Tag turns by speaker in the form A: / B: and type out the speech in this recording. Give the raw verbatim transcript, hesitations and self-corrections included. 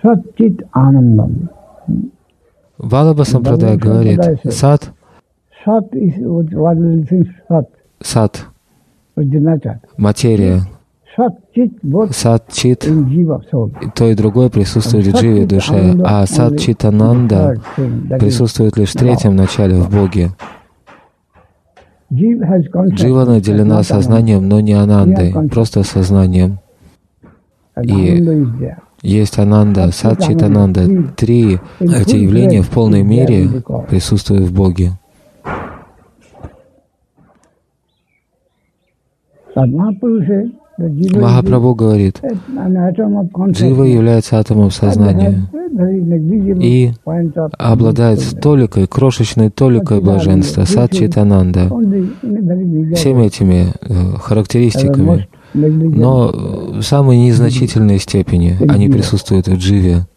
A: Сат-чит Анандам.
B: Валлабха Сампрадай говорит, сат, сат, материя, сат-чит, то и другое присутствует в дживе душе, а сат-чит-ананда присутствует лишь в третьем начале, в Боге. Джива наделена сознанием, но не анандой, просто сознанием. И есть ананда, сат-чит-ананда. Три эти явления в полной мере присутствуют в Боге. Махапрабху говорит, джива является атомом сознания и обладает толикой, крошечной толикой блаженства, сат-чит-ананда, всеми этими характеристиками, но в самой незначительной степени они присутствуют в дживе.